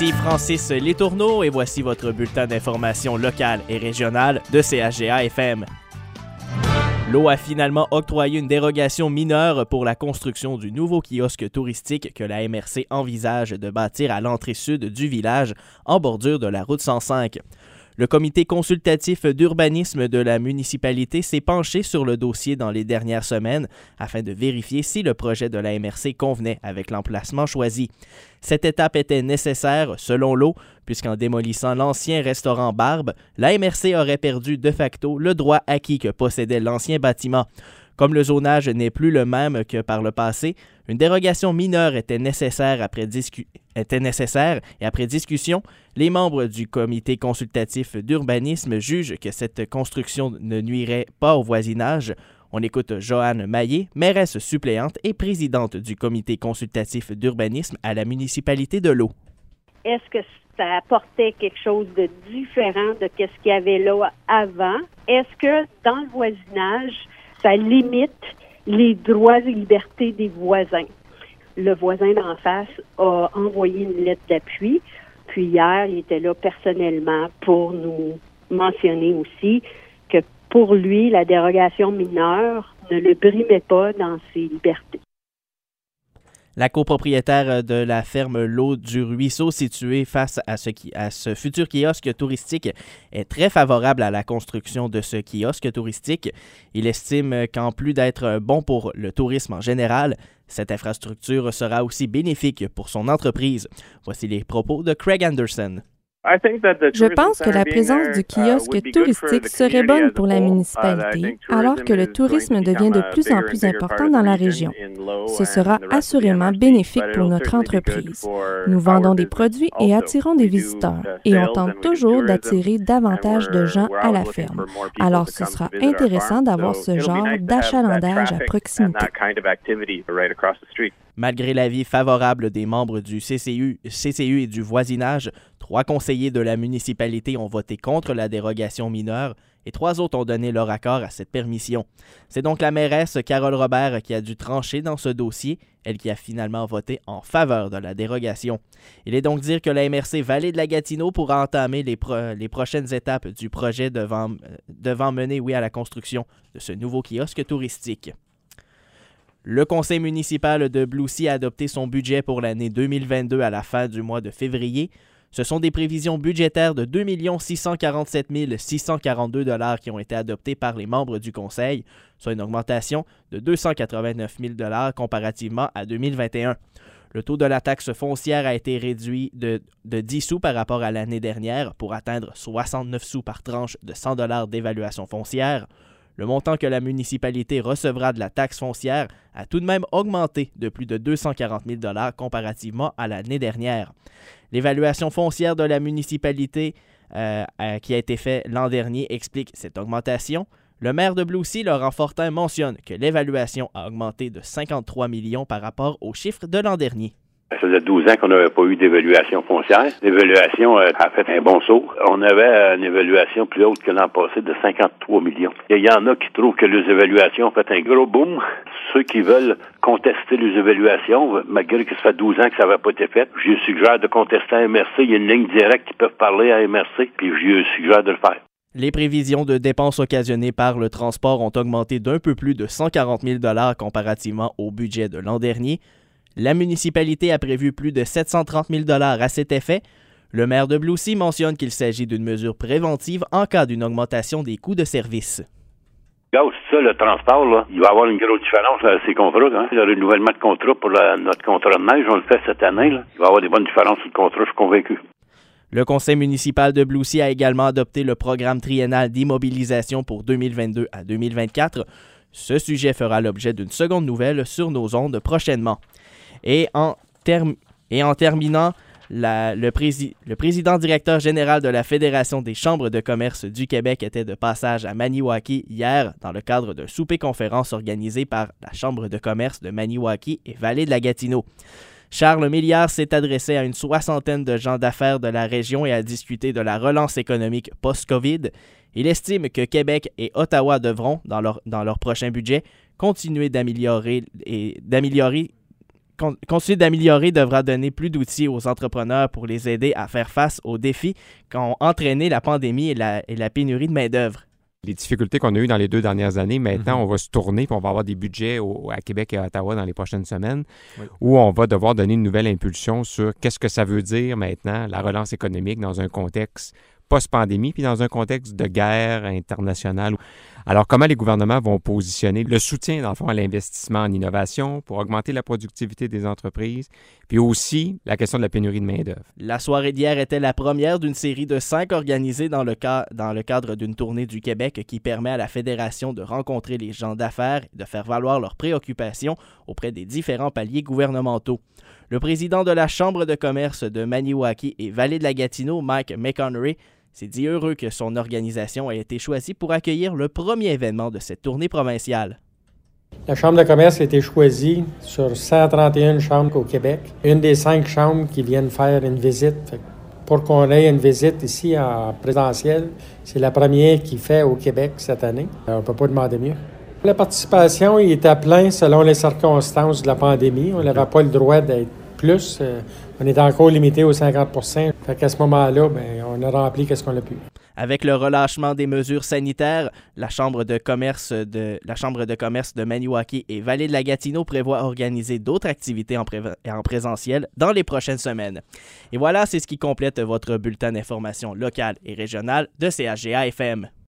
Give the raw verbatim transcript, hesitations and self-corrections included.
Ici Francis Letourneau et voici votre bulletin d'information locale et régionale de C H G A F M. L'O a finalement octroyé une dérogation mineure pour la construction du nouveau kiosque touristique que la M R C envisage de bâtir à l'entrée sud du village, en bordure de la route cent cinq. Le comité consultatif d'urbanisme de la municipalité s'est penché sur le dossier dans les dernières semaines afin de vérifier si le projet de la M R C convenait avec l'emplacement choisi. Cette étape était nécessaire, selon l'O, puisqu'en démolissant l'ancien restaurant Barbe, la M R C aurait perdu de facto le droit acquis que possédait l'ancien bâtiment. Comme le zonage n'est plus le même que par le passé, une dérogation mineure était nécessaire, après discu- était nécessaire et après discussion, les membres du comité consultatif d'urbanisme jugent que cette construction ne nuirait pas au voisinage. On écoute Joanne Maillé, mairesse suppléante et présidente du comité consultatif d'urbanisme à la municipalité de l'Eau. Est-ce que ça apportait quelque chose de différent de ce qu'il y avait là avant? Est-ce que dans le voisinage, ça limite les droits et libertés des voisins? Le voisin d'en face a envoyé une lettre d'appui, puis hier, il était là personnellement pour nous mentionner aussi que pour lui, la dérogation mineure ne le brimait pas dans ses libertés. La copropriétaire de la ferme L'Eau du Ruisseau, située face à ce, qui, à ce futur kiosque touristique, est très favorable à la construction de ce kiosque touristique. Il estime qu'en plus d'être bon pour le tourisme en général, cette infrastructure sera aussi bénéfique pour son entreprise. Voici les propos de Craig Anderson. Je pense que la présence du kiosque touristique serait bonne pour la municipalité, alors que le tourisme devient de plus en plus important dans la région. Ce sera assurément bénéfique pour notre entreprise. Nous vendons des produits et attirons des visiteurs, et on tente toujours d'attirer davantage de gens à la ferme. Alors ce sera intéressant d'avoir ce genre d'achalandage à proximité. Malgré l'avis favorable des membres du C C U, C C U et du voisinage, trois conseillers de la municipalité ont voté contre la dérogation mineure et trois autres ont donné leur accord à cette permission. C'est donc la mairesse Carole Robert qui a dû trancher dans ce dossier, elle qui a finalement voté en faveur de la dérogation. Il est donc dire que la M R C Vallée de la Gatineau pourra entamer les, pro- les prochaines étapes du projet devant, euh, devant mener oui, à la construction de ce nouveau kiosque touristique. Le conseil municipal de Bloussy a adopté son budget pour l'année deux mille vingt-deux à la fin du mois de février. Ce sont des prévisions budgétaires de deux millions six cent quarante-sept mille six cent quarante-deux dollars qui ont été adoptées par les membres du conseil, soit une augmentation de deux cent quatre-vingt-neuf mille dollars comparativement à deux mille vingt et un. Le taux de la taxe foncière a été réduit de, de dix sous par rapport à l'année dernière pour atteindre soixante-neuf sous par tranche de cent dollars d'évaluation foncière. Le montant que la municipalité recevra de la taxe foncière a tout de même augmenté de plus de deux cent quarante mille dollars comparativement à l'année dernière. L'évaluation foncière de la municipalité euh, euh, qui a été faite l'an dernier explique cette augmentation. Le maire de Bloussy, Laurent Fortin, mentionne que l'évaluation a augmenté de cinquante-trois millions par rapport aux chiffres de l'an dernier. Ça faisait douze ans qu'on n'avait pas eu d'évaluation foncière. L'évaluation euh, a fait un bon saut. On avait une évaluation plus haute que l'an passé de cinquante-trois millions. Il y en a qui trouvent que les évaluations ont fait un gros boom. Ceux qui veulent contester les évaluations, malgré que ça fait douze ans que ça n'avait pas été fait, je lui suggère de contester à M R C. Il y a une ligne directe qui peuvent parler à M R C, puis je lui suggère de le faire. Les prévisions de dépenses occasionnées par le transport ont augmenté d'un peu plus de cent quarante mille dollars comparativement au budget de l'an dernier. La municipalité a prévu plus de sept cent trente mille dollars à cet effet. Le maire de Bloussy mentionne qu'il s'agit d'une mesure préventive en cas d'une augmentation des coûts de service. Regarde, c'est ça, le transport, là, il va y avoir une grosse différence à ces contrats. Hein? Le renouvellement de contrat pour la, notre contrat de neige, on le fait cette année. Là. Il va y avoir des bonnes différences sur le contrat, je suis convaincu. Le conseil municipal de Bloussy a également adopté le programme triennal d'immobilisation pour deux mille vingt-deux à deux mille vingt-quatre. Ce sujet fera l'objet d'une seconde nouvelle sur nos ondes prochainement. Et en, term- et en terminant, la, le, prési- le président directeur général de la Fédération des chambres de commerce du Québec était de passage à Maniwaki hier dans le cadre d'un souper-conférence organisé par la Chambre de commerce de Maniwaki et Vallée de la Gatineau. Charles Milliard s'est adressé à une soixantaine de gens d'affaires de la région et a discuté de la relance économique post-COVID. Il estime que Québec et Ottawa devront, dans leur, dans leur prochain budget, continuer d'améliorer et d'améliorer con- continuer d'améliorer devra donner plus d'outils aux entrepreneurs pour les aider à faire face aux défis qu'ont entraîné la pandémie et la, et la pénurie de main-d'œuvre. Les difficultés qu'on a eues dans les deux dernières années, maintenant, Mm-hmm. on va se tourner puis on va avoir des budgets au, à Québec et à Ottawa dans les prochaines semaines Oui. où on va devoir donner une nouvelle impulsion sur qu'est-ce que ça veut dire maintenant, la relance économique dans un contexte post-pandémie puis dans un contexte de guerre internationale. Alors, comment les gouvernements vont positionner le soutien, dans le fond, à l'investissement en innovation pour augmenter la productivité des entreprises, puis aussi la question de la pénurie de main-d'œuvre. La soirée d'hier était la première d'une série de cinq organisées dans le, ca- dans le cadre d'une tournée du Québec qui permet à la Fédération de rencontrer les gens d'affaires et de faire valoir leurs préoccupations auprès des différents paliers gouvernementaux. Le président de la Chambre de commerce de Maniwaki et Vallée de la Gatineau, Mike McConnery, s'est dit heureux que son organisation ait été choisie pour accueillir le premier événement de cette tournée provinciale. La Chambre de commerce a été choisie sur cent trente et une chambres au Québec. Une des cinq chambres qui viennent faire une visite. Fait que pour qu'on ait une visite ici en présentiel, c'est la première qui fait au Québec cette année. On ne peut pas demander mieux. La participation il était plein selon les circonstances de la pandémie. On n'avait pas le droit d'être plus. On est encore limité aux cinquante pour cent. Fait qu'à ce moment-là, bien, on a rempli qu'est-ce qu'on a pu. Avec le relâchement des mesures sanitaires, la Chambre de commerce de, la Chambre de commerce de Maniwaki et Vallée de la Gatineau prévoit organiser d'autres activités en, pré- en présentiel dans les prochaines semaines. Et voilà, c'est ce qui complète votre bulletin d'information locale et régionale de C H G A F M.